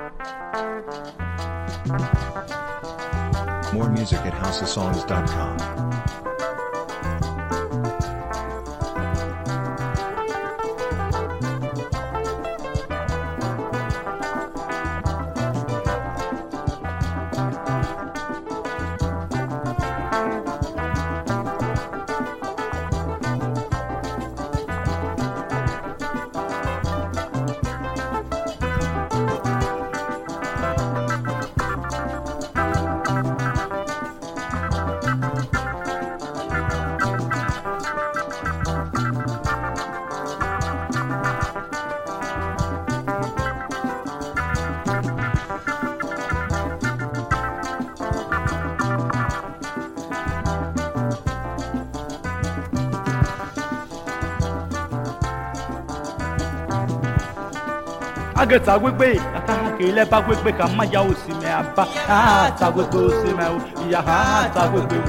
More music at houseofsongs.com. Agata gwegbe akakele ba gwegbe ka maya osime aba ta gwegbe osime o ya ta gwegbe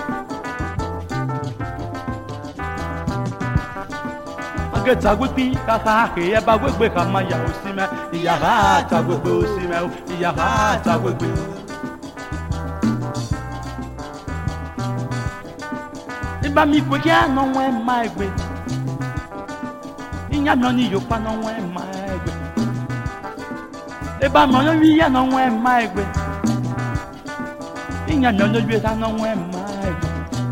Agata gwegbe akakele ba gwegbe ka maya osime ya ta gwegbe osime o ya ta gwegbe Iba mi kwe ya no we ma egbe Inya mi oni yo pa no we ma Eba mo no wi ya no we ma egbe Inya no no wi ta no we ma egbe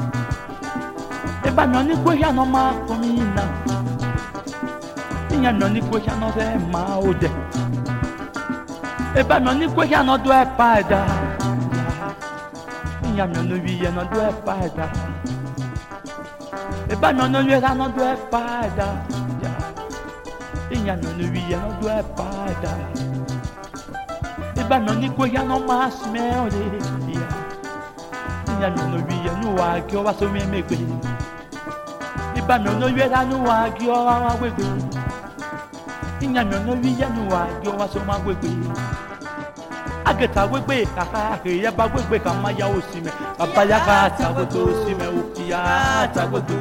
Eba no ni ko ya no ma ko mi na Inya no ni ko ya no se ma o de Eba no ni ko ya no do e pa da Inya no wi ya no do e pa da Eba no wi ta no do e pa da Inya no wi ya no do e pa da Eba no ni ko ya no ma smell de ya Inya no wi ya no wa ki o wa so mi megbe Eba no wi ya no wa ki o wa gwegbe Inya no wi ya no wa ki o wa so ma gwegbe Agata gwegbe kaka ke ya ba gwegbe ka ma ya osime baba ya ka ta gwegbe osime o ya ta gwegbe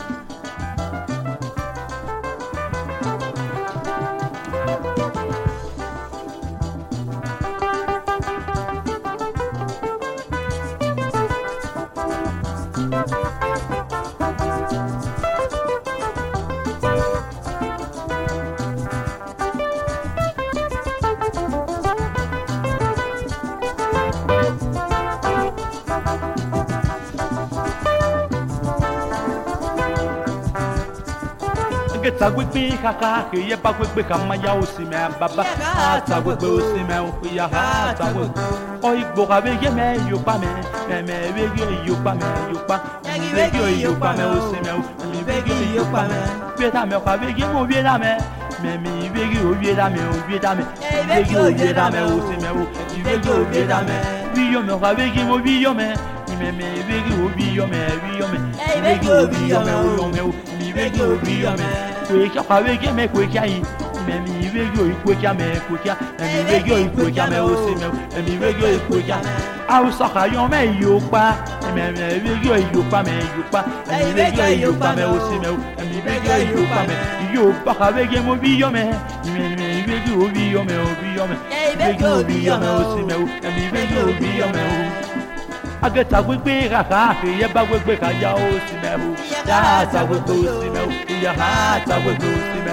Agata gwegbe kaka ke ya ba gwegbe ka ma ya osime baba ta gwegbe osime o ya ta gwegbe O igbo ka be ye me yo pa me we yo pa me yo pa we yo pa me osime o mi we yo pa me we ta me ka we ye mo we la me mi we yo da me we da me we yo da me osime o mi we yo da me we yo me ka we ye mo we yo me me we yo me we yo me we yo me o mi we yo me Kwe kwa wege me kwe kya yi mi wege o kwe kya me kwe kya mi wege o kwe kya me o se me mi wege o kwe kya a so ka yo me yo pa mi wege o yo pa me yo pa mi wege o yo pa me o se me mi wege o yo pa me yo pa ka wege mo bi yo me mi wege o bi yo me o bi yo me wege o bi yo me o se me mi wege o bi yo me o Agata gwegbe kaka ke ye ba gwegbe ka ya osime o ya ta gwegbe osime o ya ta gwegbe osime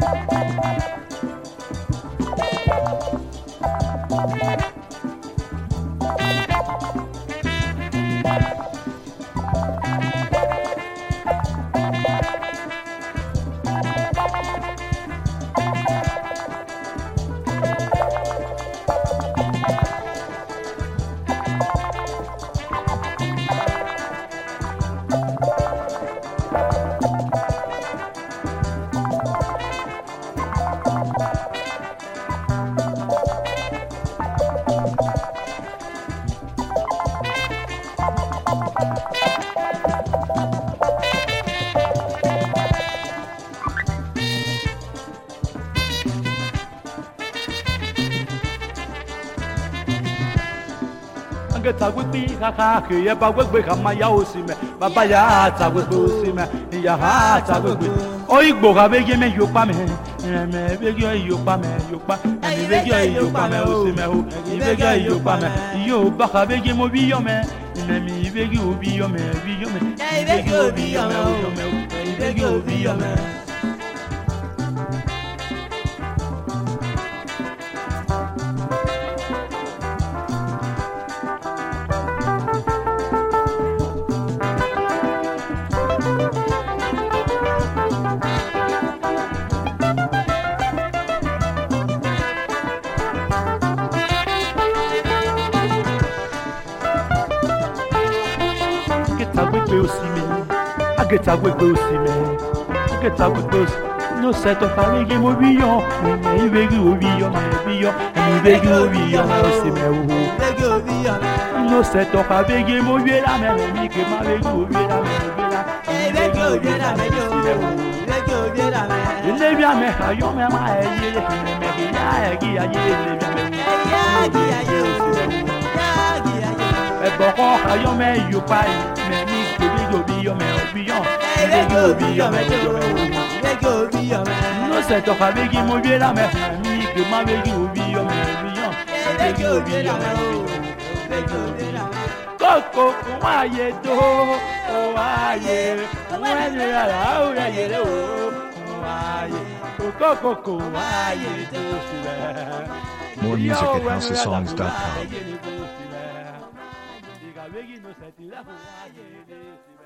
Tagwi kaka ke ba gwegbe kama ya osime baba ya tagwi osime ya ha tagwi o igbo ka be me yo pa me be yo pa me yo pa me be yo pa me osime o be yo pa me yo ba ka be mo bi yo me mi be yo bi yo me be yo bi yo me be yo bi yo me Get away, no set of family mo bi yo, me beg you bi yo, me beg you bi yo, no set of family mo bi la me, me ke ma beg you bi la me, beg you bi la me, le bi me ha yo me ma e ye, me ke ya e gi ya ye, e bo ko ha yo me yo pa me mi ke bi yo bi yo me bi yo. No se toca begi mo bien la mer, mi que ma begi ubi yo me bion, begi ubi yo me Coco aye do, o aye, when you are out aye do, o aye, Coco aye do. More music at housesongs.com.